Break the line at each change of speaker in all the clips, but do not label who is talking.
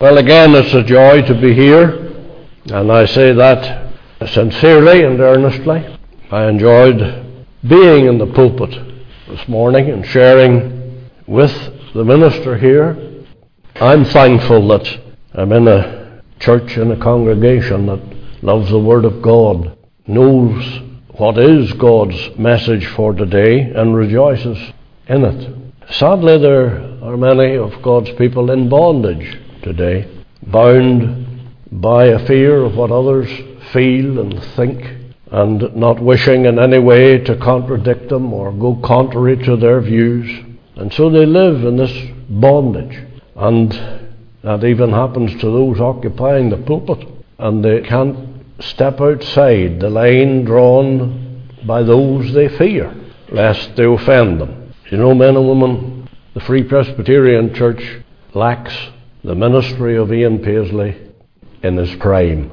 Well, again, it's a joy to be here, and I say that sincerely and earnestly. I enjoyed being in the pulpit this morning and sharing with the minister here. I'm thankful that I'm in a church, in a congregation that loves the Word of God, knows what is God's message for today, and rejoices in it. Sadly, there are many of God's people in bondage today, bound by a fear of what others feel and think, and not wishing in any way to contradict them or go contrary to their views. And so they live in this bondage. And that even happens to those occupying the pulpit. And they can't step outside the line drawn by those they fear, lest they offend them. You know, men and women, the Free Presbyterian Church lacks the ministry of Ian Paisley in his prime.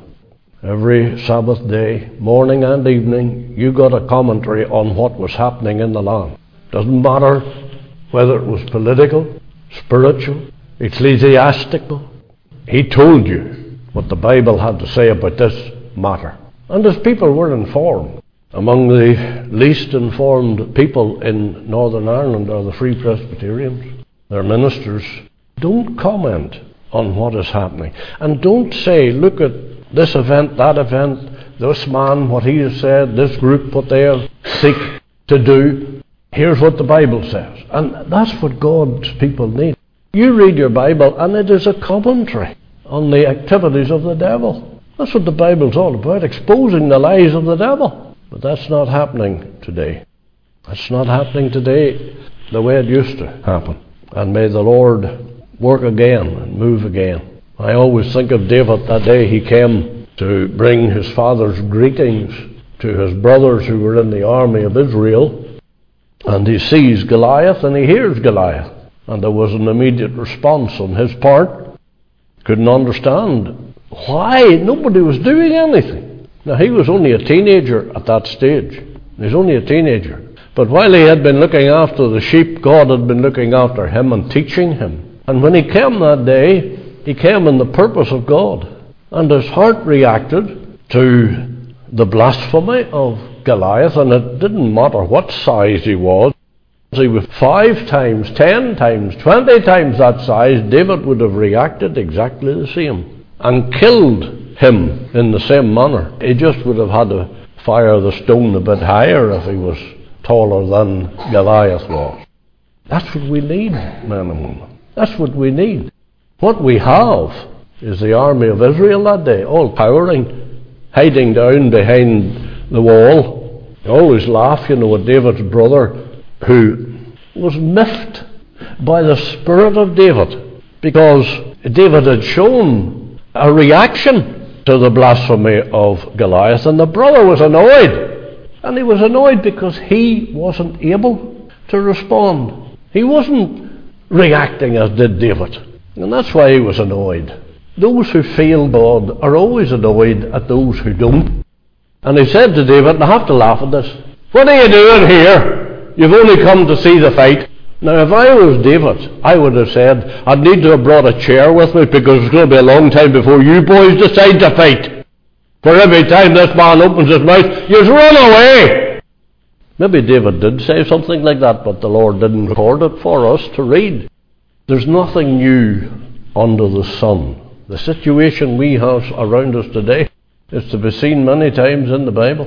Every Sabbath day, morning and evening, you got a commentary on what was happening in the land. Doesn't matter whether it was political, spiritual, ecclesiastical. He told you what the Bible had to say about this matter. And his people were informed. Among the least informed people in Northern Ireland are the Free Presbyterians. Their ministers don't comment on what is happening. And don't say, look at this event, that event, this man, what he has said, this group, what they seek to do. Here's what the Bible says. And that's what God's people need. You read your Bible and it is a commentary on the activities of the devil. That's what the Bible's all about, exposing the lies of the devil. But that's not happening today. That's not happening today the way it used to happen. And may the Lord work again and move again. I always think of David that day he came to bring his father's greetings to his brothers who were in the army of Israel. And he sees Goliath and he hears Goliath. And there was an immediate response on his part. Couldn't understand why nobody was doing anything. Now, he was only a teenager at that stage. He was only a teenager. But while he had been looking after the sheep, God had been looking after him and teaching him. And when he came that day, he came in the purpose of God. And his heart reacted to the blasphemy of Goliath, and it didn't matter what size he was. He was 5 times, 10 times, 20 times that size, David would have reacted exactly the same and killed him in the same manner. He just would have had to fire the stone a bit higher if he was taller than Goliath was. That's what we need, men and women. That's what we need. What we have is the army of Israel that day, all cowering, hiding down behind the wall. They always laugh, at David's brother, who was miffed by the spirit of David, because David had shown a reaction to the blasphemy of Goliath, and the brother was annoyed. And he was annoyed because he wasn't able to respond. He wasn't reacting as did David. And that's why he was annoyed. Those who feel God are always annoyed at those who don't. And he said to David, and I have to laugh at this, "What are you doing here? You've only come to see the fight." Now, if I was David, I would have said, "I'd need to have brought a chair with me because it's going to be a long time before you boys decide to fight. For every time this man opens his mouth, you run away." Maybe David did say something like that, but the Lord didn't record it for us to read. There's nothing new under the sun. The situation we have around us today is to be seen many times in the Bible.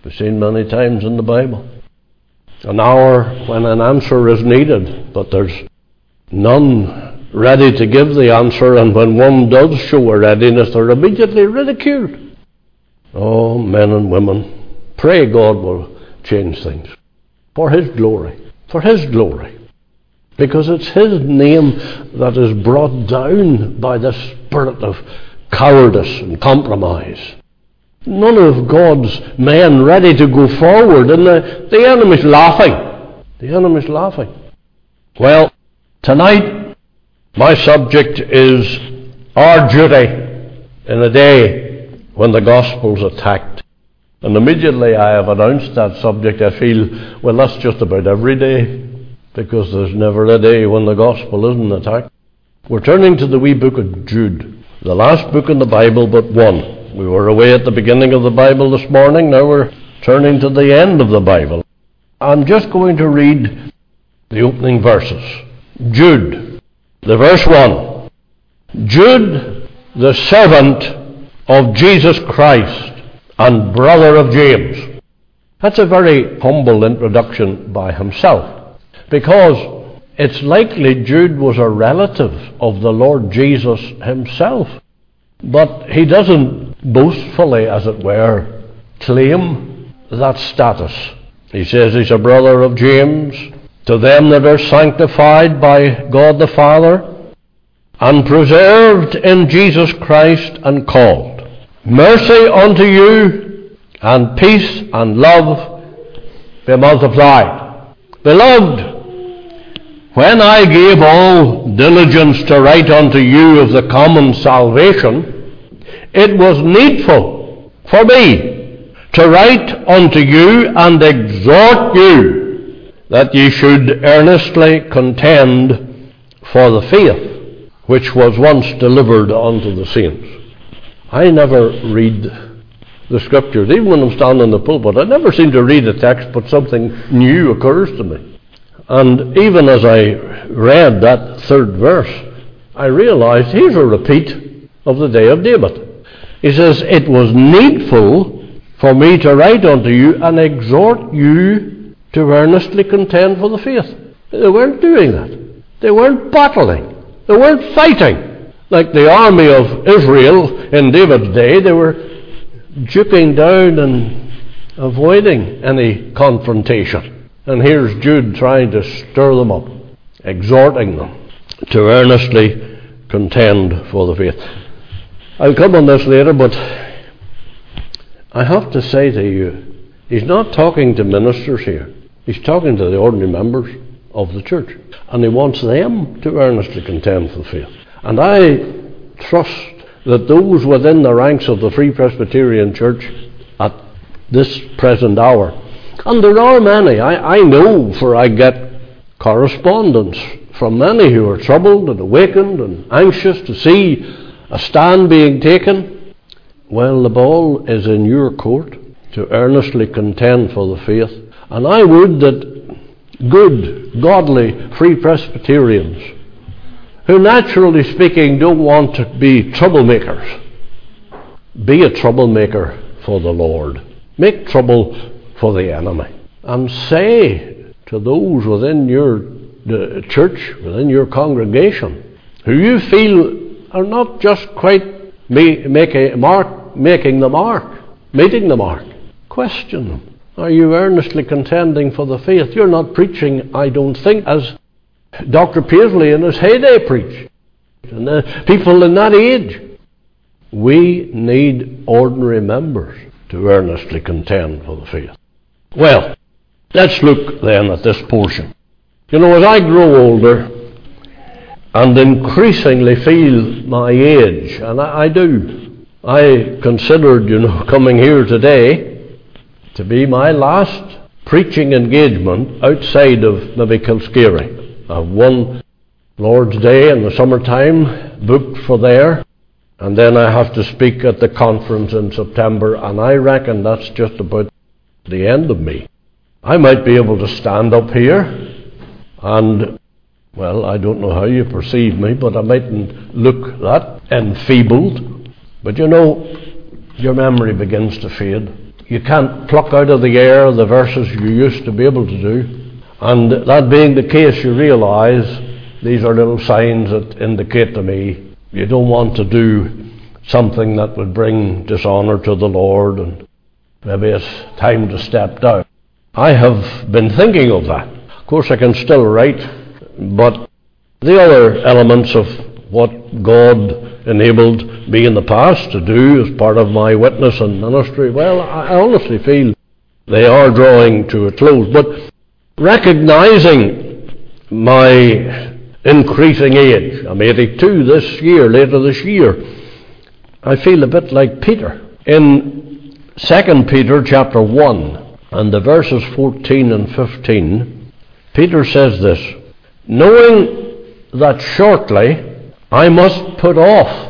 An hour when an answer is needed, but there's none ready to give the answer, and when one does show a readiness, they're immediately ridiculed. Oh, men and women, pray God will change things for His glory, because it's His name that is brought down by the spirit of cowardice and compromise. None of God's men ready to go forward, and the enemy's laughing. Well, tonight my subject is our duty in a day when the gospel's attacked. And immediately I have announced that subject, I feel, well, that's just about every day, because there's never a day when the gospel isn't attacked. We're turning to the wee book of Jude. the last book in the Bible but one. We were away at the beginning of the Bible this morning. Now we're turning to the end of the Bible. I'm just going to read the opening verses. Jude, the verse 1. Jude, the servant of Jesus Christ and brother of James. That's a very humble introduction by himself, because it's likely Jude was a relative of the Lord Jesus himself. But he doesn't boastfully, as it were, claim that status. He says he's a brother of James, to them that are sanctified by God the Father, and preserved in Jesus Christ and called. Mercy unto you, and peace and love be multiplied. Beloved, when I gave all diligence to write unto you of the common salvation, it was needful for me to write unto you and exhort you that ye should earnestly contend for the faith which was once delivered unto the saints. I never read the Scriptures, even when I'm standing in the pulpit. I never seem to read a text, but something new occurs to me. And even as I read that third verse, I realized here's a repeat of the day of David. He says, it was needful for me to write unto you and exhort you to earnestly contend for the faith. They weren't doing that. They weren't battling. They weren't fighting. Like the army of Israel in David's day, they were duking down and avoiding any confrontation. And here's Jude trying to stir them up, exhorting them to earnestly contend for the faith. I'll come on this later, but I have to say to you, he's not talking to ministers here. He's talking to the ordinary members of the church. And he wants them to earnestly contend for the faith. And I trust that those within the ranks of the Free Presbyterian Church at this present hour, and there are many, I know, for I get correspondence from many who are troubled and awakened and anxious to see a stand being taken. Well, the ball is in your court to earnestly contend for the faith. And I would that good, godly, Free Presbyterians, who naturally speaking don't want to be troublemakers, be a troublemaker for the Lord. Make trouble for the enemy. And say to those within your church, within your congregation, who you feel are not just quite meeting the mark, question them. Are you earnestly contending for the faith? You're not preaching, I don't think, as Dr. Paisley in his heyday preached, and the people in that age. We need ordinary members to earnestly contend for the faith. Well, let's look then at this portion. You know, as I grow older and increasingly feel my age, and I do, I considered, coming here today to be my last preaching engagement outside of maybe Kilscary. I've one Lord's Day in the summertime booked for there, and then I have to speak at the conference in September, and I reckon that's just about the end of me. I might be able to stand up here and, well, I don't know how you perceive me, but I mightn't look that enfeebled. But your memory begins to fade. You can't pluck out of the air the verses you used to be able to do. And that being the case, you realize these are little signs that indicate to me you don't want to do something that would bring dishonor to the Lord, and maybe it's time to step down. I have been thinking of that. Of course, I can still write, but the other elements of what God enabled me in the past to do as part of my witness and ministry, well, I honestly feel they are drawing to a close. But recognizing my increasing age, I'm 82 later this year, I feel a bit like Peter. In 2 Peter chapter 1 and the verses 14 and 15, Peter says this, knowing that shortly I must put off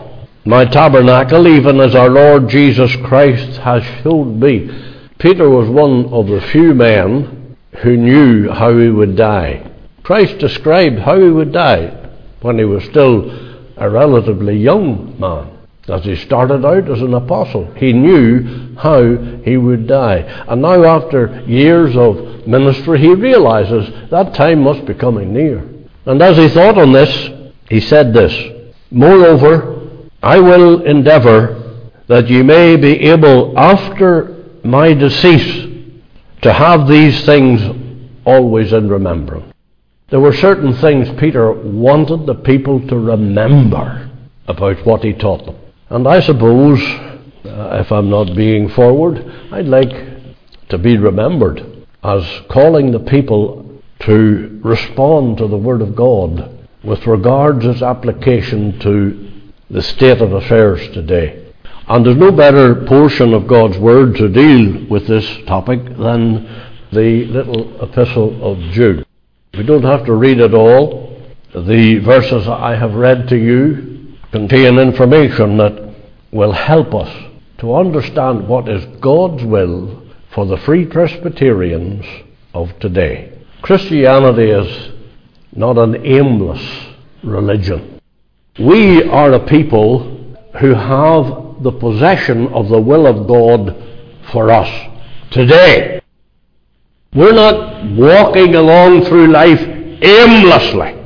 my tabernacle, even as our Lord Jesus Christ has showed me. Peter was one of the few men who knew how he would die. Christ described how he would die when he was still a relatively young man. As he started out as an apostle, he knew how he would die. And now, after years of ministry, he realizes that time must be coming near. And as he thought on this, he said this, moreover, I will endeavour that ye may be able, after my decease, to have these things always in remembrance. There were certain things Peter wanted the people to remember about what he taught them. And I suppose, if I'm not being forward, I'd like to be remembered as calling the people to respond to the Word of God with regards its application to the state of affairs today. And there's no better portion of God's Word to deal with this topic than the little epistle of Jude. We don't have to read it all. The verses I have read to you contain information that will help us to understand what is God's will for the Free Presbyterians of today. Christianity is not an aimless religion. We are a people who have the possession of the will of God for us today. We're not walking along through life aimlessly,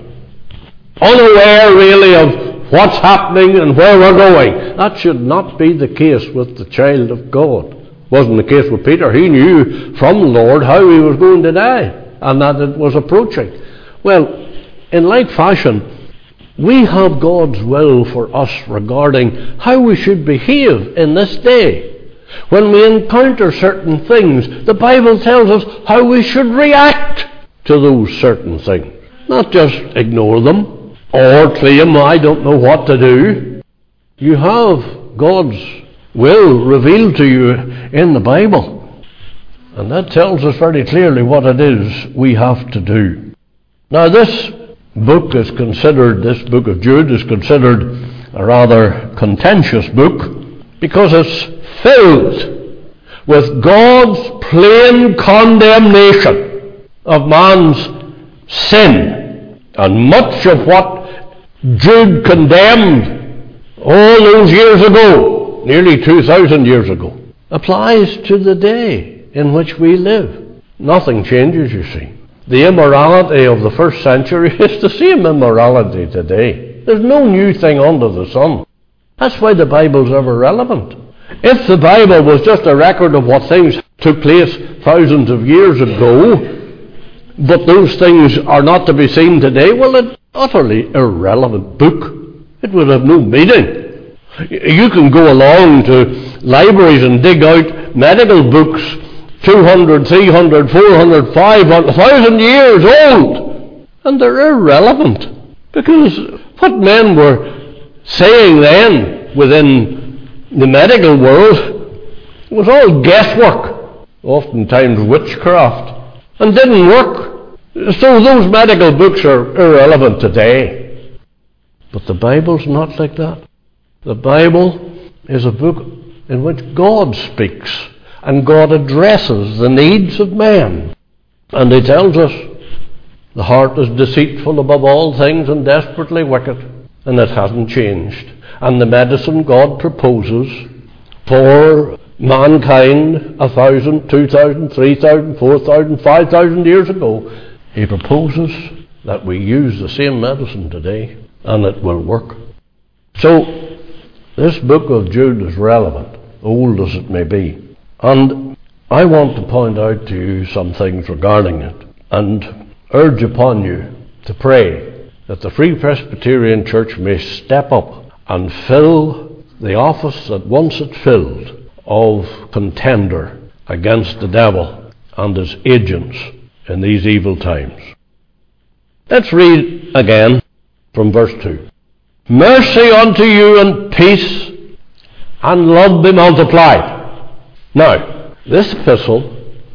unaware really of what's happening and where we're going. That should not be the case with the child of God. Wasn't the case with Peter. He knew from the Lord how he was going to die and that it was approaching. Well, in like fashion, we have God's will for us regarding how we should behave in this day. When we encounter certain things, the Bible tells us how we should react to those certain things. Not just ignore them or claim, I don't know what to do. You have God's will revealed to you in the Bible. And that tells us very clearly what it is we have to do. Now this book of Jude is considered a rather contentious book because it's filled with God's plain condemnation of man's sin. And much of what Jude condemned all those years ago, nearly 2,000 years ago, applies to the day in which we live. Nothing changes, you see. The immorality of the first century is the same immorality today. There's no new thing under the sun. That's why the Bible's ever relevant. If the Bible was just a record of what things took place thousands of years ago, but those things are not to be seen today, well, it's an utterly irrelevant book. It would have no meaning. You can go along to libraries and dig out medical books 200, 300, 400, 500, 1,000 years old, and they're irrelevant. Because what men were saying then within the medical world was all guesswork, oftentimes witchcraft, and didn't work. So those medical books are irrelevant today. But the Bible's not like that. The Bible is a book in which God speaks and God addresses the needs of man. And he tells us the heart is deceitful above all things and desperately wicked, and it hasn't changed. And the medicine God proposes for mankind 1,000, 2,000, 3,000, 4,000, 5,000 years ago, he proposes that we use the same medicine today, and it will work. So, this book of Jude is relevant, old as it may be. And I want to point out to you some things regarding it, and urge upon you to pray that the Free Presbyterian Church may step up and fill the office that once it filled of contender against the devil and his agents in these evil times. Let's read again from verse 2. Mercy unto you and peace and love be multiplied. Now, this epistle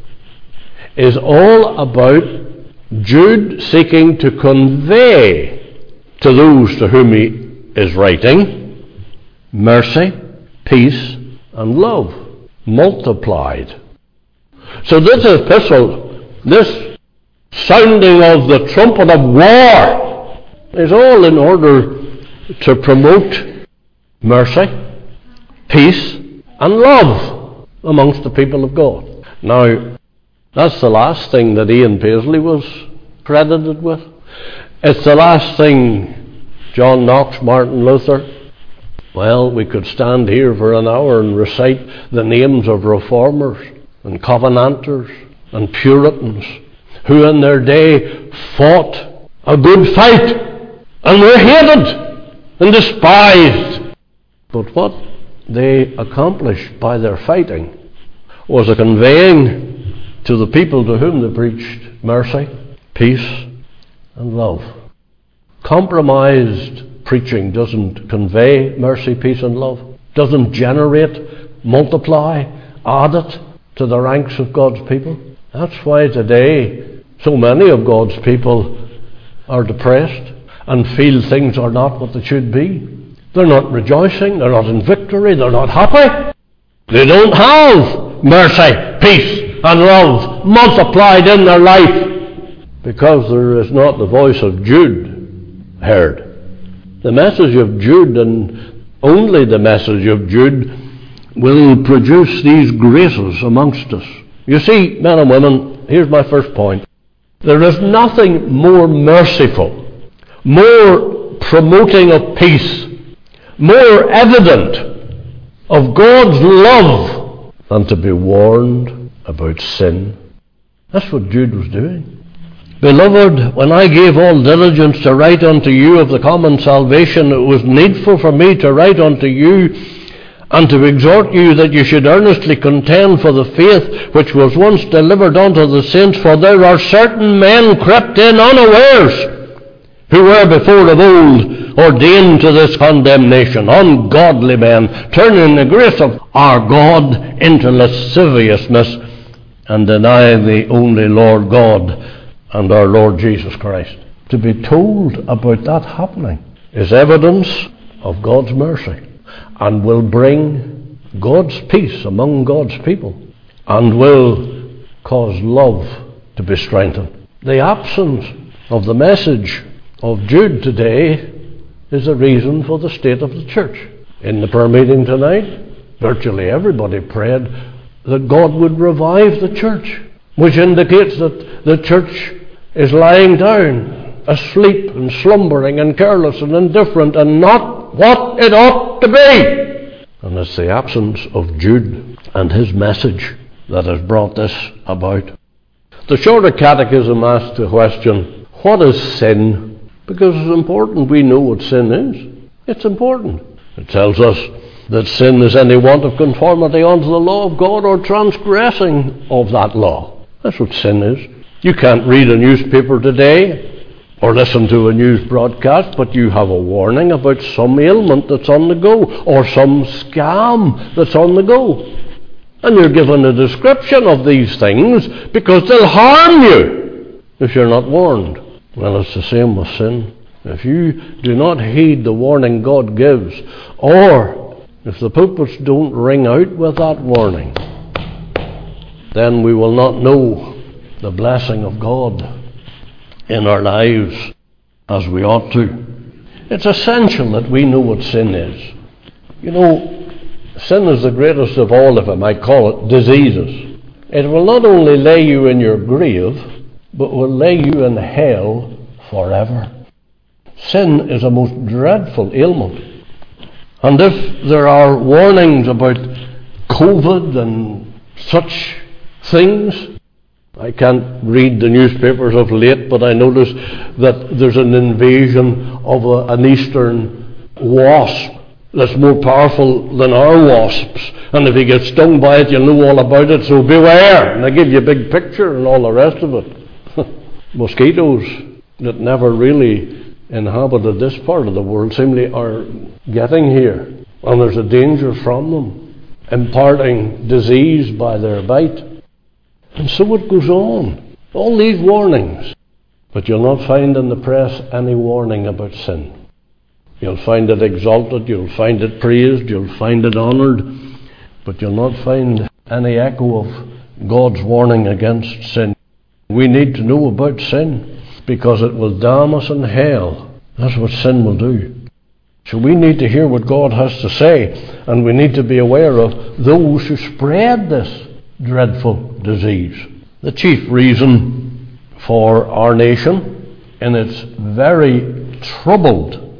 is all about Jude seeking to convey to those to whom he is writing mercy, peace, and love multiplied. So this epistle, this sounding of the trumpet of war, is all in order to promote mercy, peace, and love amongst the people of God. Now, that's the last thing that Ian Paisley was credited with. It's the last thing John Knox, Martin Luther. Well, we could stand here for an hour and recite the names of reformers and covenanters and Puritans who in their day fought a good fight and were hated and despised. But what they accomplished by their fighting was a conveying to the people to whom they preached mercy, peace, and love. Compromised preaching doesn't convey mercy, peace, and love, doesn't generate, multiply, add it to the ranks of God's people. That's why today so many of God's people are depressed and feel things are not what they should be. They're not rejoicing, they're not in victory, they're not happy. They don't have mercy, peace, and love multiplied in their life because there is not the voice of Jude heard. The message of Jude, and only the message of Jude, will produce these graces amongst us. You see, men and women, here's my first point. There is nothing more merciful, more promoting of peace, more evident of God's love than to be warned about sin. That's what Jude was doing. Beloved, when I gave all diligence to write unto you of the common salvation, it was needful for me to write unto you and to exhort you that you should earnestly contend for the faith which was once delivered unto the saints. For there are certain men crept in unawares, who were before of old ordained to this condemnation, ungodly men, turning the grace of our God into lasciviousness, and denying the only Lord God and our Lord Jesus Christ. To be told about that happening is evidence of God's mercy, and will bring God's peace among God's people, and will cause love to be strengthened. The absence of the message of Jude today is a reason for the state of the church. In the prayer meeting tonight, virtually everybody prayed that God would revive the church, which indicates that the church is lying down, asleep and slumbering and careless and indifferent and not what it ought to be. And it's the absence of Jude and his message that has brought this about. The Shorter Catechism asks the question, what is sin? Because it's important we know what sin is. It's important. It tells us that sin is any want of conformity unto the law of God or transgressing of that law. That's what sin is. You can't read a newspaper today or listen to a news broadcast, but you have a warning about some ailment that's on the go, or some scam that's on the go. And you're given a description of these things because they'll harm you if you're not warned. Well, it's the same with sin. If you do not heed the warning God gives, or if the pulpits don't ring out with that warning, then we will not know the blessing of God in our lives as we ought to. It's essential that we know what sin is. You know, sin is the greatest of all, if I might call it, diseases. It will not only lay you in your grave, but will lay you in hell forever. Sin is a most dreadful ailment. And if there are warnings about COVID and such things, I can't read the newspapers of late, but I notice that there's an invasion of an eastern wasp that's more powerful than our wasps. And if you get stung by it, you'll know all about it, so beware. And I give you a big picture and all the rest of it. Mosquitoes that never really inhabited this part of the world seemingly are getting here. And there's a danger from them, imparting disease by their bite. And so it goes on. All these warnings. But you'll not find in the press any warning about sin. You'll find it exalted, you'll find it praised, you'll find it honoured, but you'll not find any echo of God's warning against sin. We need to know about sin, because it will damn us in hell. That's what sin will do. So we need to hear what God has to say, and we need to be aware of those who spread this dreadful disease. The chief reason for our nation in its very troubled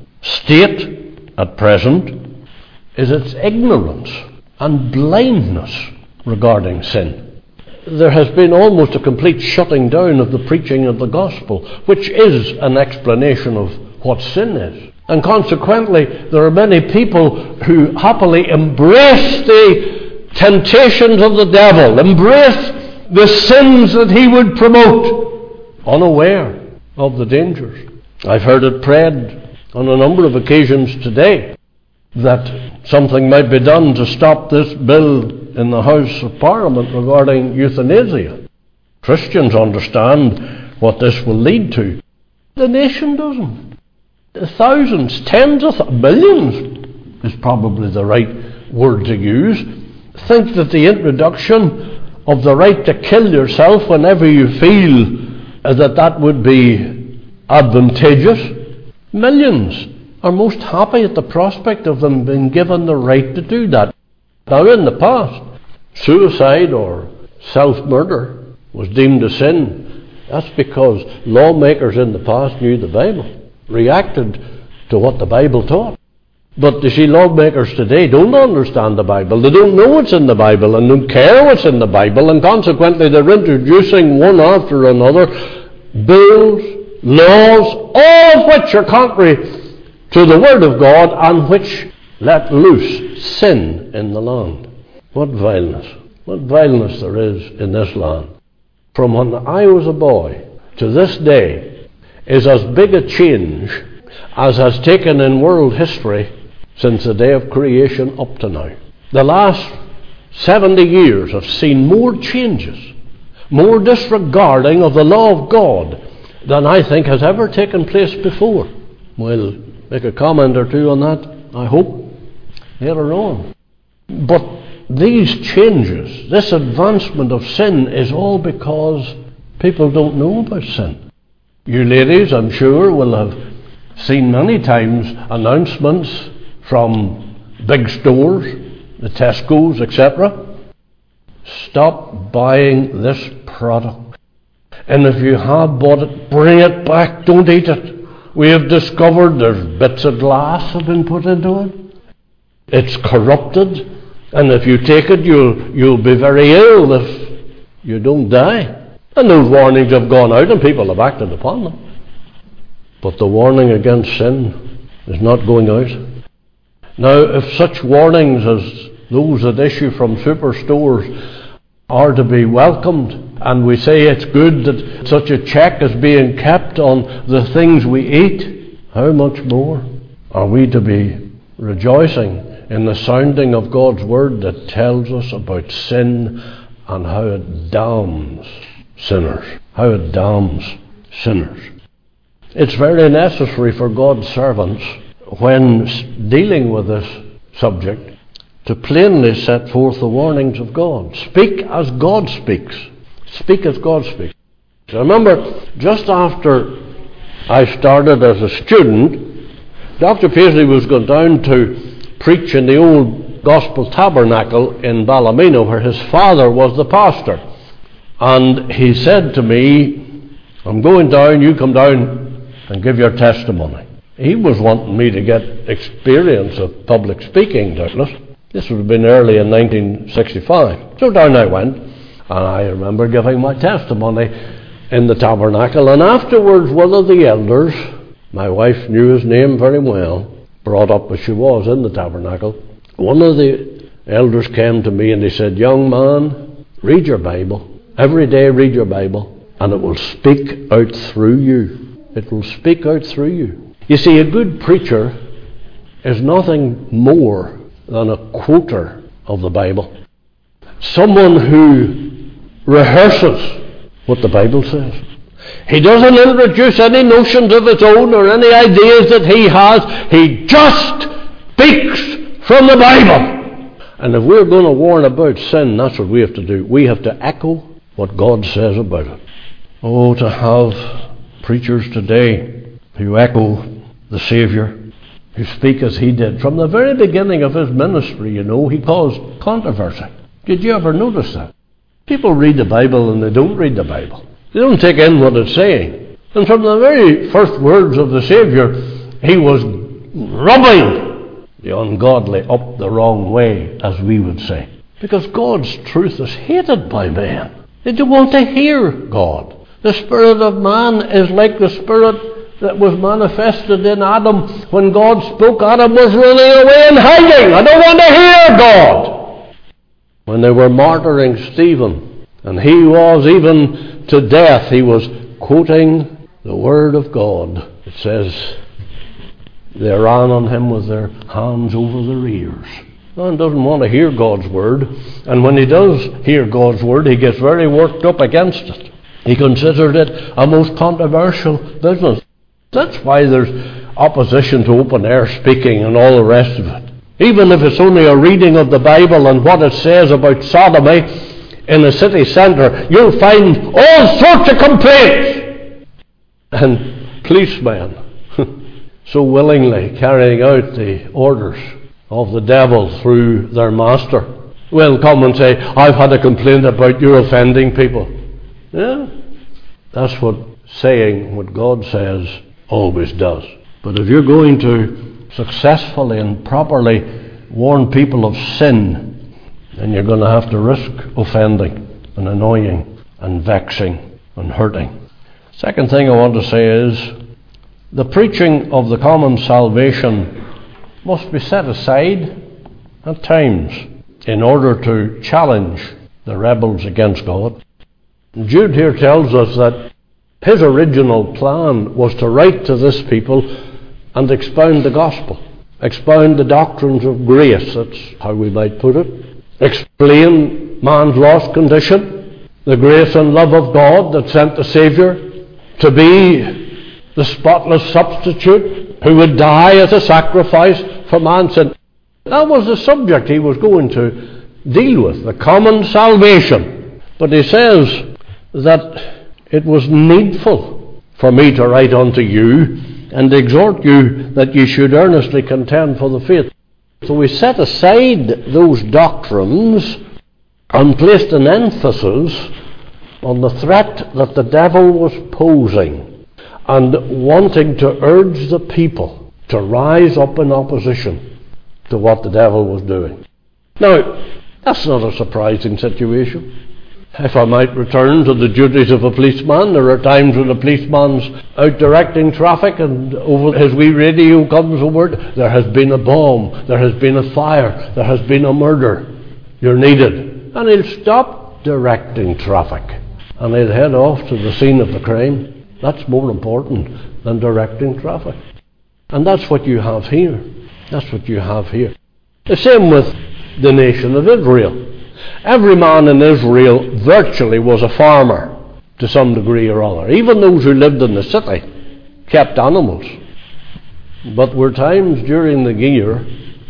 state at present is its ignorance and blindness regarding sin. There has been almost a complete shutting down of the preaching of the gospel, which is an explanation of what sin is. And consequently, there are many people who happily embrace the temptations of the devil, embrace the sins that he would promote, unaware of the dangers. I've heard it prayed on a number of occasions today that something might be done to stop this bill in the House of Parliament regarding euthanasia. Christians understand what this will lead to. The nation doesn't. Thousands, tens of millions is probably the right word to use, think that the introduction of the right to kill yourself whenever you feel that would be advantageous. Millions are most happy at the prospect of them being given the right to do that. Now, in the past, suicide or self-murder was deemed a sin. That's because lawmakers in the past knew the Bible, reacted to what the Bible taught. But you see, lawmakers today don't understand the Bible. They don't know what's in the Bible and don't care what's in the Bible, and consequently they're introducing one after another bills, laws, all of which are contrary to the Word of God and which let loose sin in the land. What vileness there is in this land. From when I was a boy to this day is as big a change as has taken in world history since the day of creation up to now. The last 70 years have seen more changes, more disregarding of the law of God than I think has ever taken place before. We'll make a comment or two on that, I hope, later on. But these changes, this advancement of sin, is all because people don't know about sin. You ladies, I'm sure, will have seen many times announcements from big stores, the Tesco's, etc. Stop buying this product. And if you have bought it, bring it back, don't eat it. We have discovered there's bits of glass have been put into it. It's corrupted. And if you take it, you'll be very ill if you don't die. And those warnings have gone out and people have acted upon them. But the warning against sin is not going out. Now, if such warnings as those that issue from superstores are to be welcomed, and we say it's good that such a check is being kept on the things we eat, how much more are we to be rejoicing in the sounding of God's Word that tells us about sin and how it damns sinners. How it damns sinners. It's very necessary for God's servants, when dealing with this subject, to plainly set forth the warnings of God. Speak as God speaks. Speak as God speaks. I remember just after I started as a student, Dr. Paisley was going down to preach in the old Gospel Tabernacle in Ballymena, where his father was the pastor. And he said to me, I'm going down, you come down and give your testimony. He was wanting me to get experience of public speaking, doubtless. This would have been early in 1965. So down I went, and I remember giving my testimony in the tabernacle. And afterwards, one of the elders, my wife knew his name very well, brought up as she was in the tabernacle, one of the elders came to me and he said, young man, read your Bible. Every day read your Bible, and it will speak out through you. It will speak out through you. You see, a good preacher is nothing more than a quoter of the Bible. Someone who rehearses what the Bible says. He doesn't introduce any notions of his own or any ideas that he has. He just speaks from the Bible. And if we're going to warn about sin, that's what we have to do. We have to echo what God says about it. Oh, to have preachers today who echo the Saviour, who speak as he did. From the very beginning of his ministry, he caused controversy. Did you ever notice that? People read the Bible and they don't read the Bible. They don't take in what it's saying. And from the very first words of the Saviour, he was rubbing the ungodly up the wrong way, as we would say. Because God's truth is hated by men. They don't want to hear God. The spirit of man is like the spirit that was manifested in Adam. When God spoke, Adam was running away and hiding. I don't want to hear God. When they were martyring Stephen, and he was even to death, he was quoting the Word of God. It says, they ran on him with their hands over their ears. Man doesn't want to hear God's Word, and when he does hear God's Word, he gets very worked up against it. He considered it a most controversial business. That's why there's opposition to open-air speaking and all the rest of it. Even if it's only a reading of the Bible and what it says about sodomy in a city centre, you'll find all sorts of complaints. And policemen so willingly carrying out the orders of the devil through their master will come and say, I've had a complaint about you offending people. Yeah, that's what saying what God says always does. But if you're going to successfully and properly warn people of sin, then you're going to have to risk offending and annoying and vexing and hurting. Second thing I want to say is the preaching of the common salvation must be set aside at times in order to challenge the rebels against God. Jude here tells us that his original plan was to write to this people and expound the gospel, expound the doctrines of grace, that's how we might put it, explain man's lost condition, the grace and love of God that sent the Saviour to be the spotless substitute who would die as a sacrifice for man's sin. That was the subject he was going to deal with, the common salvation. But he says that it was needful for me to write unto you and exhort you that ye should earnestly contend for the faith. So we set aside those doctrines and placed an emphasis on the threat that the devil was posing and wanting to urge the people to rise up in opposition to what the devil was doing. Now, that's not a surprising situation. If I might return to the duties of a policeman, there are times when a policeman's out directing traffic and over his wee radio comes a word, there has been a bomb, there has been a fire, there has been a murder, you're needed. And he'll stop directing traffic and he'll head off to the scene of the crime. That's more important than directing traffic. And that's what you have here. That's what you have here. The same with the nation of Israel. Every man in Israel virtually was a farmer to some degree or other. Even those who lived in the city kept animals. But there were times during the year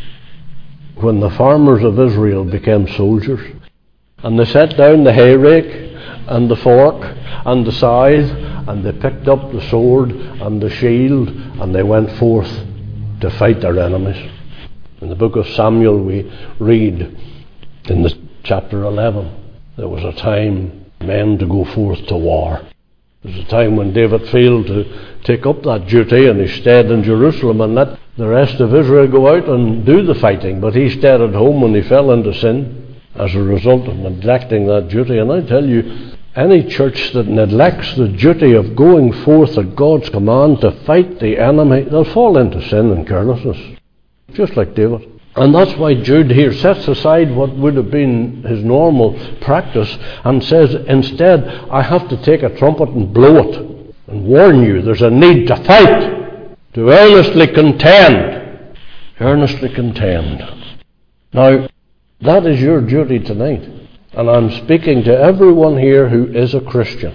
when the farmers of Israel became soldiers, and they set down the hay rake and the fork and the scythe, and they picked up the sword and the shield, and they went forth to fight their enemies. In the book of Samuel we read in the chapter 11, there was a time men to go forth to war. There was a time when David failed to take up that duty, and he stayed in Jerusalem and let the rest of Israel go out and do the fighting, but he stayed at home when he fell into sin as a result of neglecting that duty. And I tell you, any church that neglects the duty of going forth at God's command to fight the enemy, they'll fall into sin and carelessness, just like David. And that's why Jude here sets aside what would have been his normal practice and says, instead, I have to take a trumpet and blow it and warn you there's a need to fight, to earnestly contend. Earnestly contend. Now, that is your duty tonight. And I'm speaking to everyone here who is a Christian.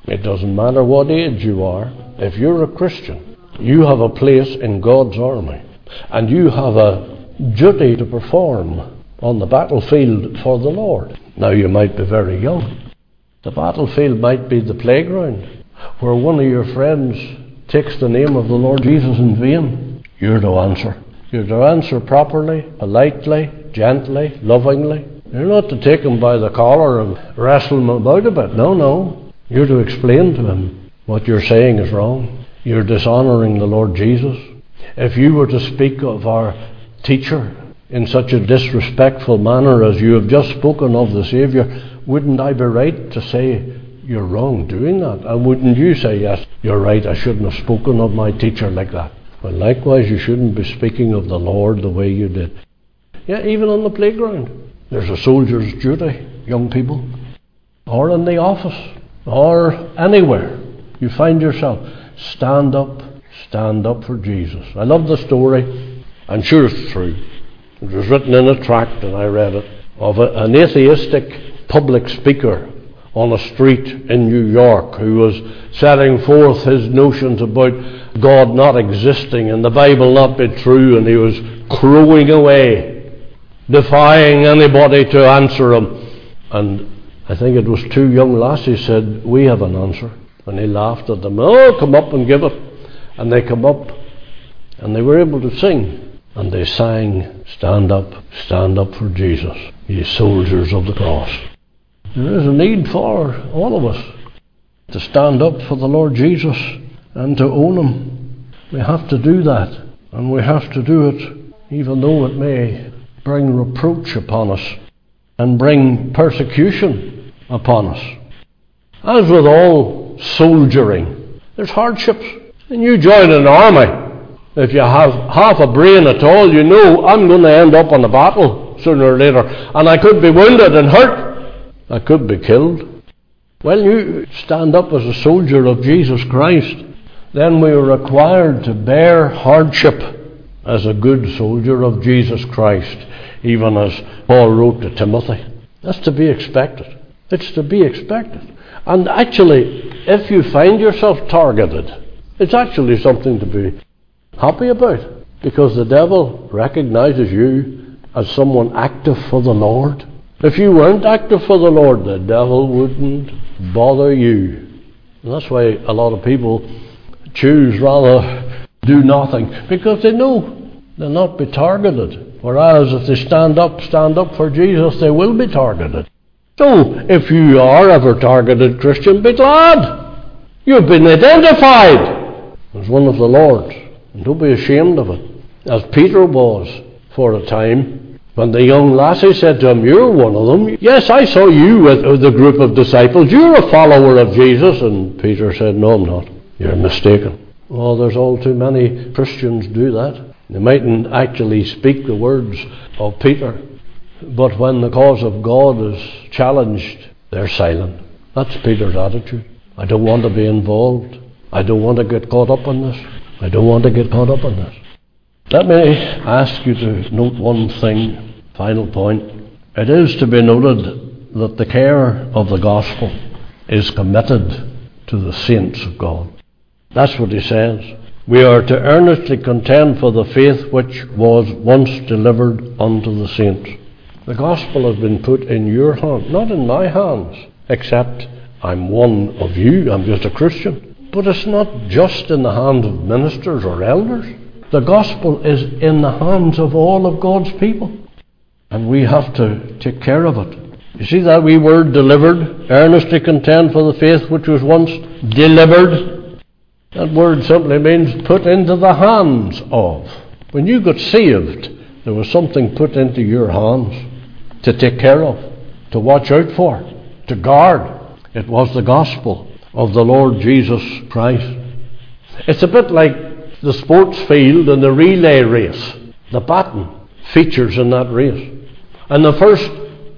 It doesn't matter what age you are. If you're a Christian, you have a place in God's army, and you have a duty to perform on the battlefield for the Lord. Now, you might be very young. The battlefield might be the playground, where one of your friends takes the name of the Lord Jesus in vain. You're to answer. You're to answer properly, politely, gently, lovingly. You're not to take him by the collar and wrestle him about a bit. No. You're to explain to him what you're saying is wrong. You're dishonouring the Lord Jesus. If you were to speak of our teacher in such a disrespectful manner as you have just spoken of the Saviour, wouldn't I be right to say you're wrong doing that? And wouldn't you say, yes, you're right, I shouldn't have spoken of my teacher like that? Well, likewise, you shouldn't be speaking of the Lord the way you did. Yeah, even on the playground, there's a soldier's duty, young people, or in the office, or anywhere you find yourself. Stand up for Jesus. I love the story. I'm sure it's true. It was written in a tract, and I read it, of an atheistic public speaker on a street in New York who was setting forth his notions about God not existing and the Bible not be true, and he was crowing away, defying anybody to answer him. And I think it was two young lassies said, we have an answer. And he laughed at them. Oh, come up and give it. And they come up, and they were able to sing. And they sang, stand up for Jesus, ye soldiers of the cross. There is a need for all of us to stand up for the Lord Jesus and to own him. We have to do that, and we have to do it even though it may bring reproach upon us and bring persecution upon us. As with all soldiering, there's hardships. And you join an army, if you have half a brain at all, you know I'm going to end up on the battle sooner or later, and I could be wounded and hurt. I could be killed. Well, you stand up as a soldier of Jesus Christ, then we are required to bear hardship as a good soldier of Jesus Christ, even as Paul wrote to Timothy. That's to be expected. It's to be expected. And actually, if you find yourself targeted, it's actually something to be happy about, because the devil recognizes you as someone active for the Lord. If you weren't active for the Lord, the devil wouldn't bother you. And that's why a lot of people choose rather do nothing, because they know they'll not be targeted. Whereas if they stand up for Jesus, they will be targeted. So if you are ever targeted, Christian, be glad. You've been identified as one of the Lord's. And don't be ashamed of it, as Peter was for a time, when the young lassie said to him, you're one of them. Yes, I saw you with the group of disciples. You're a follower of Jesus. And Peter said, no, I'm not. You're mistaken. Well, there's all too many Christians do that. They mightn't actually speak the words of Peter, but when the cause of God is challenged, they're silent. That's Peter's attitude. I don't want to be involved. I don't want to get caught up in this. I don't want to get caught up in this. Let me ask you to note one thing, final point. It is to be noted that the care of the gospel is committed to the saints of God. That's what he says. We are to earnestly contend for the faith which was once delivered unto the saints. The gospel has been put in your hands, not in my hands, except I'm one of you, I'm just a Christian. But it's not just in the hands of ministers or elders. The gospel is in the hands of all of God's people. And we have to take care of it. You see that wee word, delivered? Earnestly contend for the faith which was once delivered. That word simply means put into the hands of. When you got saved, there was something put into your hands to take care of, to watch out for, to guard. It was the gospel of the Lord Jesus Christ. It's a bit like the sports field and the relay race. The baton features in that race. And the first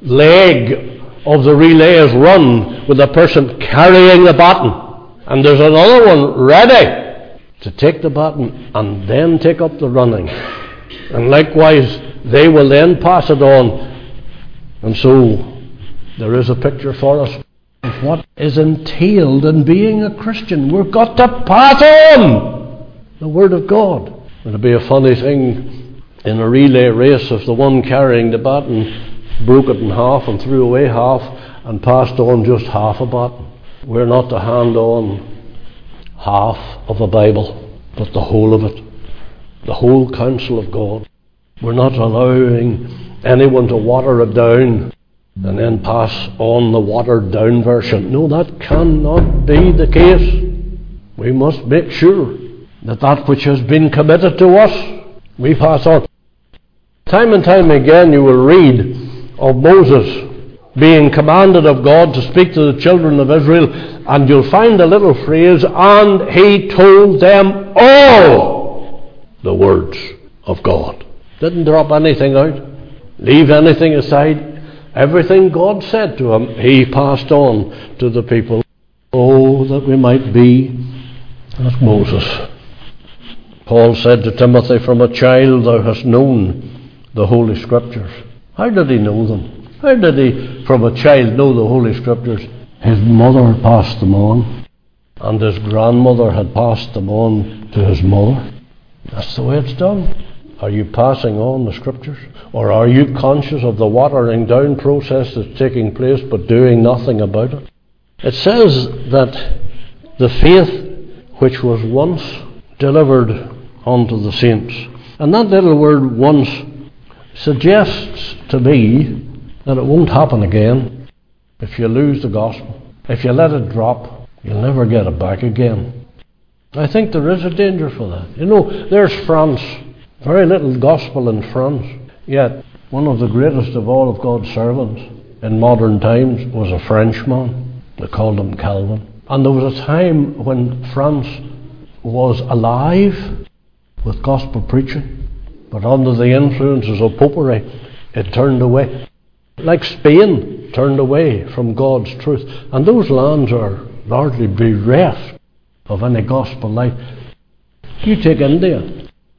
leg of the relay is run with a person carrying the baton. And there's another one ready to take the baton and then take up the running. And likewise, they will then pass it on. And so, there is a picture for us. what is entailed in being a Christian. We've got to pass on the Word of God. It'll be a funny thing in a relay race if the one carrying the baton broke it in half and threw away half and passed on just half a baton. We're not to hand on half of a Bible, but the whole of it, the whole counsel of God. We're not allowing anyone to water it down and then pass on the watered down version. No, that cannot be the case. We must make sure that which has been committed to us, we pass on. Time and time again you will read of Moses being commanded of God to speak to the children of Israel, and you'll find a little phrase, and he told them all the words of God. Didn't drop anything out, leave anything aside. Everything God said to him, he passed on to the people. Oh, that we might be as Moses. Paul said to Timothy, from a child thou hast known the Holy Scriptures. How did he know them? How did he, from a child, know the Holy Scriptures? His mother passed them on, and his grandmother had passed them on to his mother. That's the way it's done. Are you passing on the Scriptures? Or are you conscious of the watering down process that's taking place but doing nothing about it? It says that the faith which was once delivered unto the saints. And that little word once suggests to me that it won't happen again. If you lose the gospel, if you let it drop, you'll never get it back again. I think there is a danger for that. You know, there's France. Very little gospel in France. Yet, one of the greatest of all of God's servants in modern times was a Frenchman. They called him Calvin. And there was a time when France was alive with gospel preaching, but under the influences of popery, it turned away. Like Spain turned away from God's truth. And those lands are largely bereft of any gospel life. You take India,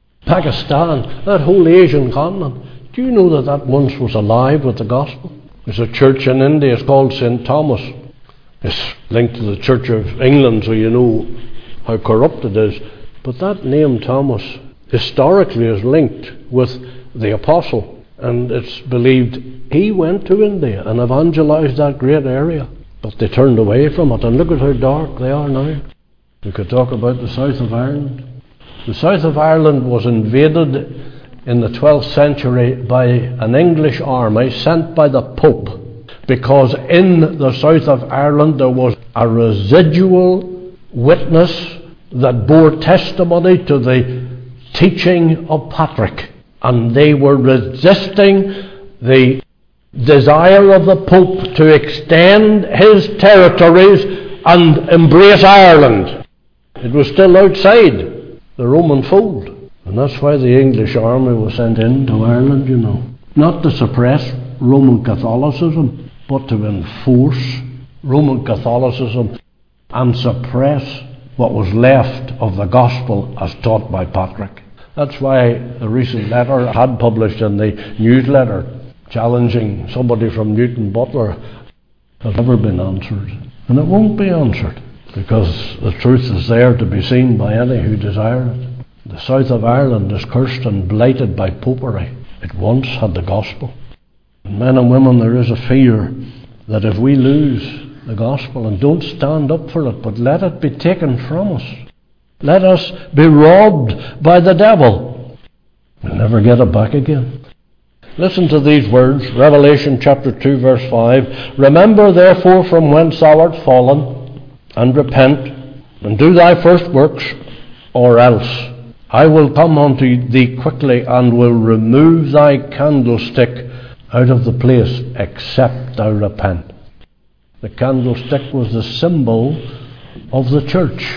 Pakistan, that whole Asian continent. Do you know that once was alive with the gospel? There's a church in India, it's called St. Thomas. It's linked to the Church of England, so you know how corrupt it is. But that name Thomas historically is linked with the apostle, and it's believed he went to India and evangelized that great area. But they turned away from it, and look at how dark they are now. We could talk about the south of Ireland. The south of Ireland was invaded in the 12th century by an English army sent by the Pope, because in the south of Ireland there was a residual witness that bore testimony to the teaching of Patrick, and they were resisting the desire of the Pope to extend his territories and embrace Ireland. It was still outside the Roman fold. And that's why the English army was sent into Ireland, you know. Not to suppress Roman Catholicism, but to enforce Roman Catholicism and suppress what was left of the gospel as taught by Patrick. That's why the recent letter I had published in the newsletter challenging somebody from Newton Butler has never been answered. And it won't be answered, because the truth is there to be seen by any who desire it. The south of Ireland is cursed and blighted by popery. It once had the gospel. And men and women, there is a fear that if we lose the gospel and don't stand up for it, but let it be taken from us, let us be robbed by the devil, we'll never get it back again. Listen to these words, Revelation chapter 2 verse 5. Remember therefore from whence thou art fallen, and repent, and do thy first works, or else I will come unto thee quickly, and will remove thy candlestick out of the place, except thou repent. The candlestick was the symbol of the church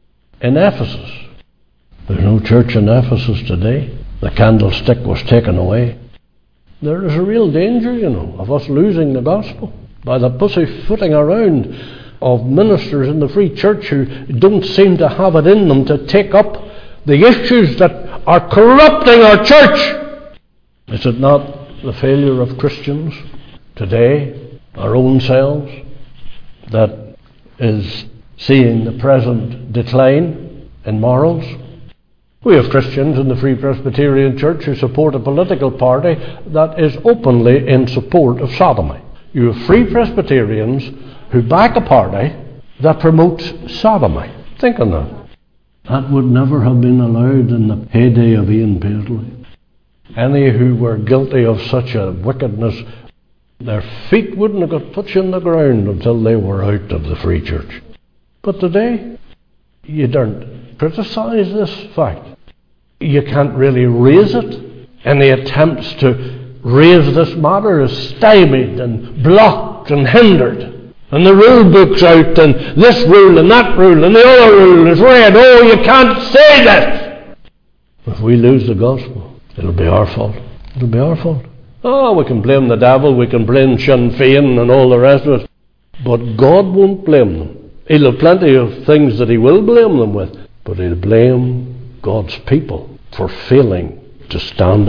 in Ephesus. There's no church in Ephesus today. The candlestick was taken away. There is a real danger, you know, of us losing the gospel by the pussyfooting around of ministers in the free church who don't seem to have it in them to take up the issues that are corrupting our church. Is it not the failure of Christians today, our own selves, that is seeing the present decline in morals. We have Christians in the Free Presbyterian Church who support a political party that is openly in support of sodomy. You have Free Presbyterians who back a party that promotes sodomy. Think on that. That would never have been allowed in the heyday of Ian Paisley. Any who were guilty of such a wickedness, their feet wouldn't have got touch on the ground until they were out of the Free Church. But today, you daren't criticise this fact. You can't really raise it. Any attempts to raise this matter is stymied and blocked and hindered. And the rule book's out, and this rule and that rule and the other rule is read. Oh, you can't say that! If we lose the gospel, it'll be our fault. It'll be our fault. Oh, we can blame the devil, we can blame Sinn Féin and all the rest of it. But God won't blame them. He'll have plenty of things that he will blame them with, but he'll blame God's people for failing to stand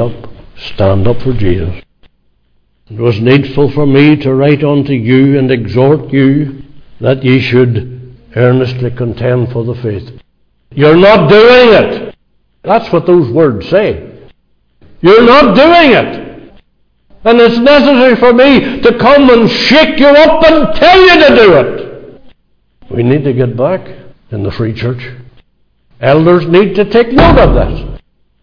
up for Jesus. It was needful for me to write unto you and exhort you that ye should earnestly contend for the faith. You're not doing it. That's what those words say. You're not doing it. And it's necessary for me to come and shake you up and tell you to do it. We need to get back in the Free Church. Elders need to take note of this.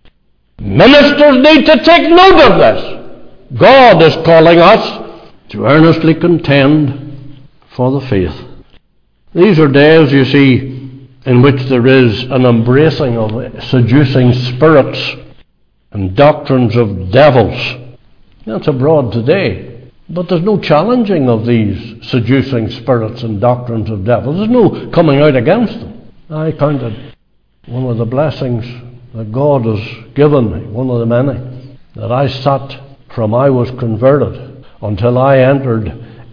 Ministers need to take note of this. God is calling us to earnestly contend for the faith. These are days, you see, in which there is an embracing of seducing spirits and doctrines of devils. That's abroad today. But there's no challenging of these seducing spirits and doctrines of devils. There's no coming out against them. I count it one of the blessings that God has given me, one of the many, that I sat from I was converted until I entered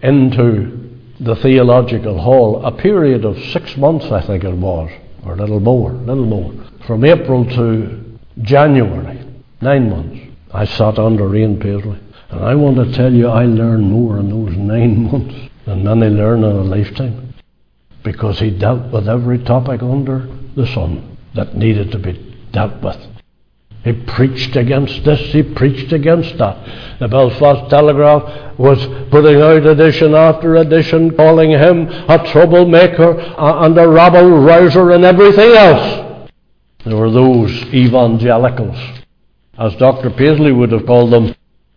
into the theological hall, a period of 6 months, I think it was, or a little more, from April to January, 9 months, I sat under Ian Paisley. And I want to tell you, I learned more in those 9 months than many learn in a lifetime, because he dealt with every topic under the sun that needed to be dealt with. He preached against this, he preached against that. The Belfast Telegraph was putting out edition after edition, calling him a troublemaker and a rabble-rouser and everything else. There were those evangelicals, as Dr. Paisley would have called them,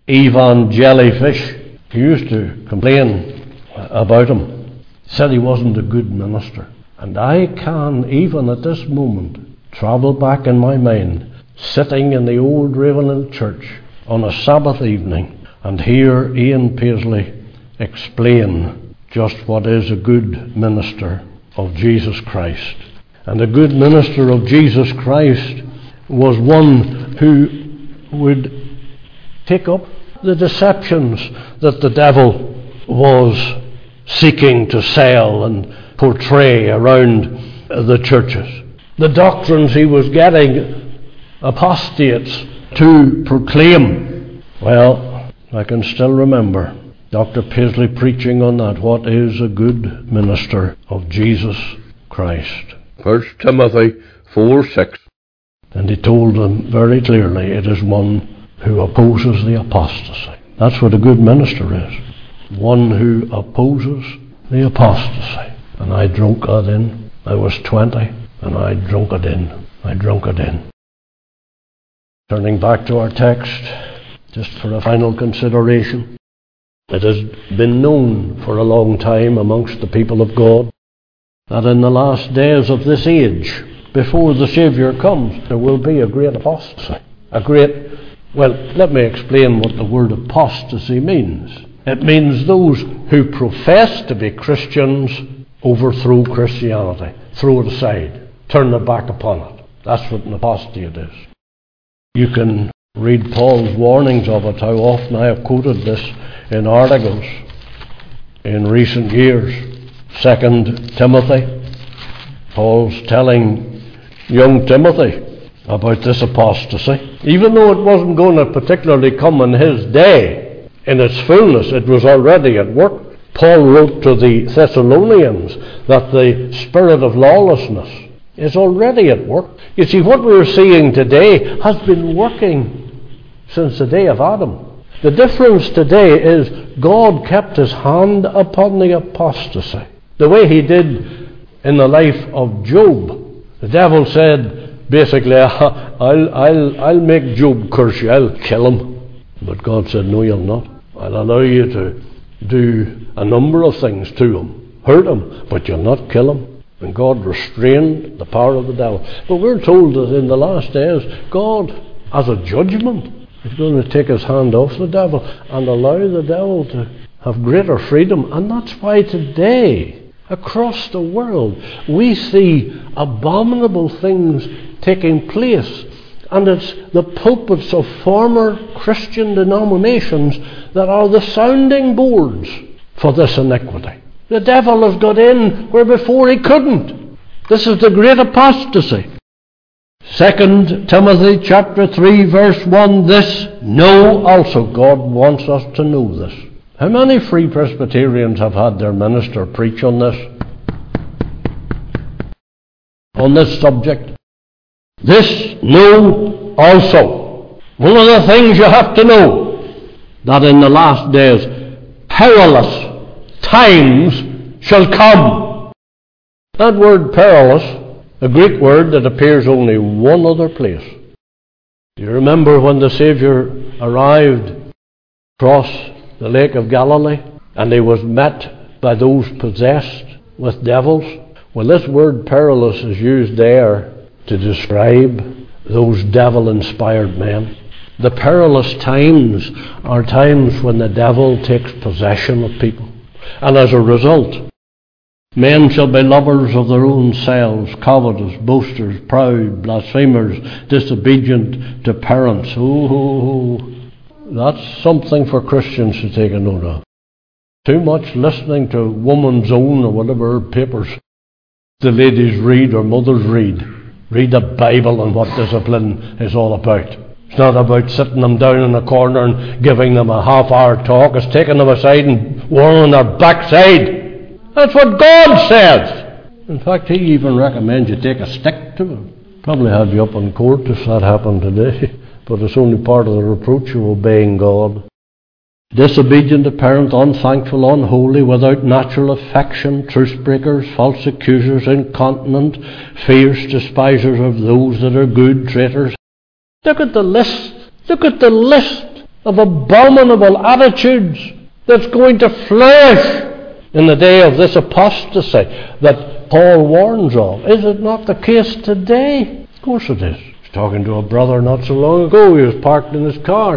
evangelifish. He used to complain about him. Said he wasn't a good minister. And I can, even at this moment, travel back in my mind, sitting in the old Ravenhill Church on a Sabbath evening, and hear Ian Paisley explain just what is a good minister of Jesus Christ. And a good minister of Jesus Christ was one who would take up the deceptions that the devil was seeking to sell and portray around the churches. The doctrines he was getting apostates to proclaim. Well, I can still remember Dr. Paisley preaching on that. What is a good minister of Jesus Christ? 1 Timothy 4:6. And he told them very clearly, it is one who opposes the apostasy. That's what a good minister is. One who opposes the apostasy. And I drunk that in. I was 20 and I drunk it in. Turning back to our text, just for a final consideration. It has been known for a long time amongst the people of God that in the last days of this age, before the Saviour comes, there will be a great apostasy. Let me explain what the word apostasy means. It means those who profess to be Christians overthrow Christianity, throw it aside, turn their back upon it. That's what an apostate is. You can read Paul's warnings of it, how often I have quoted this in articles in recent years. 2 Timothy, Paul's telling young Timothy about this apostasy. Even though it wasn't going to particularly come in his day, in its fullness, it was already at work. Paul wrote to the Thessalonians that the spirit of lawlessness is already at work. You see, what we're seeing today has been working since the day of Adam. The difference today is God kept his hand upon the apostasy, the way he did in the life of Job. The devil said, basically, I'll make Job curse you, I'll kill him. But God said, no, you'll not. I'll allow you to do a number of things to him, hurt him, but you'll not kill him. And God restrained the power of the devil. But we're told that in the last days, God, as a judgment, is going to take his hand off the devil and allow the devil to have greater freedom. And that's why today, across the world, we see abominable things taking place. And it's the pulpits of former Christian denominations that are the sounding boards for this iniquity. The devil has got in where before he couldn't. This is the great apostasy. 2 Timothy chapter 3 verse 1, this know also. God wants us to know this. How many Free Presbyterians have had their minister preach on this subject? This know also. One of the things you have to know, that in the last days perilous times shall come. That word perilous, a Greek word that appears only one other place. Do you remember when the Saviour arrived across the Lake of Galilee and he was met by those possessed with devils? Well, this word perilous is used there to describe those devil-inspired men. The perilous times are times when the devil takes possession of people. And as a result, men shall be lovers of their own selves, covetous, boasters, proud, blasphemers, disobedient to parents. That's something for Christians to take a note of. Too much listening to Woman's Own or whatever papers the ladies read or mothers read. Read the Bible and what discipline is all about. It's not about sitting them down in a corner and giving them a half-hour talk. It's taking them aside and warming their backside. That's what God says. In fact, he even recommends you take a stick to them. Probably have you up in court if that happened today. But it's only part of the reproach of obeying God. Disobedient to parents, unthankful, unholy, without natural affection, truce breakers, false accusers, incontinent, fierce despisers of those that are good, traitors. Look at the list. Look at the list of abominable attitudes that's going to flourish in the day of this apostasy that Paul warns of. Is it not the case today? Of course it is. I was talking to a brother not so long ago. He was parked in his car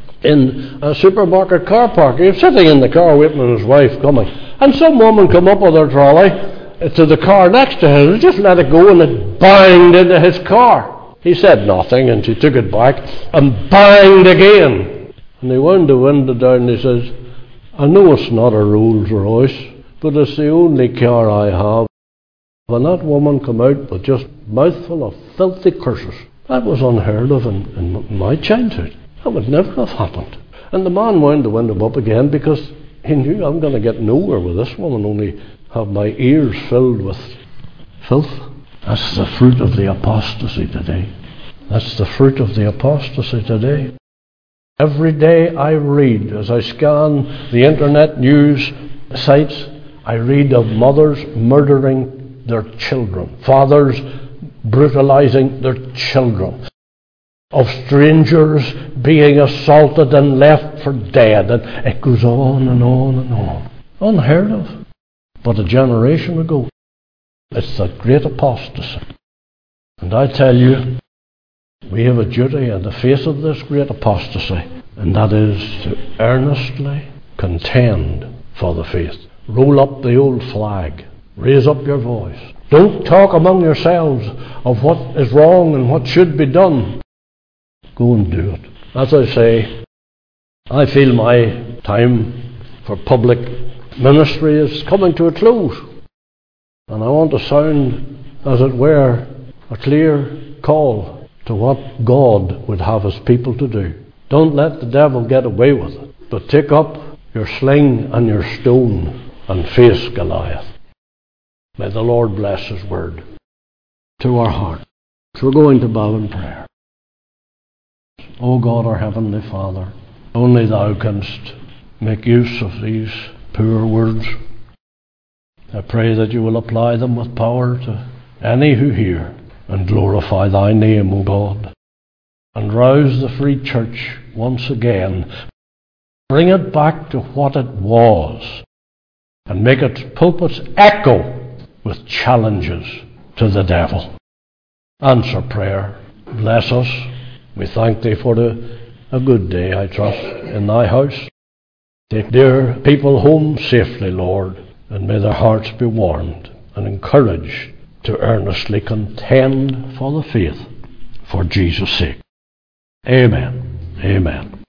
in a supermarket car park. He was sitting in the car waiting on his wife coming. And some woman come up with her trolley to the car next to him and just let it go and it banged into his car. He said nothing and she took it back and banged again. And he wound the window down and he says, I know it's not a Rolls Royce, but it's the only car I have. And that woman come out with just a mouthful of filthy curses. That was unheard of in my childhood. That would never have happened. And the man wound the window up again because he knew I'm going to get nowhere with this woman, only have my ears filled with filth. That's the fruit of the apostasy today. That's the fruit of the apostasy today. Every day I read, as I scan the internet news sites, I read of mothers murdering their children, fathers brutalizing their children, of strangers being assaulted and left for dead, and it goes on and on and on. Unheard of. But a generation ago, it's the great apostasy. And I tell you, we have a duty in the face of this great apostasy, and that is to earnestly contend for the faith. Roll up the old flag. Raise up your voice. Don't talk among yourselves of what is wrong and what should be done. Go and do it. As I say, I feel my time for public ministry is coming to a close. And I want to sound, as it were, a clear call to what God would have his people to do. Don't let the devil get away with it, but take up your sling and your stone, and face Goliath. May the Lord bless his word to our heart. We're going to bow in prayer. O God, our heavenly Father, only thou canst make use of these poor words. I pray that you will apply them with power to any who hear, and glorify thy name, O God, and rouse the free church once again. Bring it back to what it was, and make its pulpits echo with challenges to the devil. Answer prayer. Bless us. We thank thee for a good day, I trust, in thy house. Take dear people home safely, Lord, and may their hearts be warmed and encouraged to earnestly contend for the faith for Jesus' sake. Amen. Amen.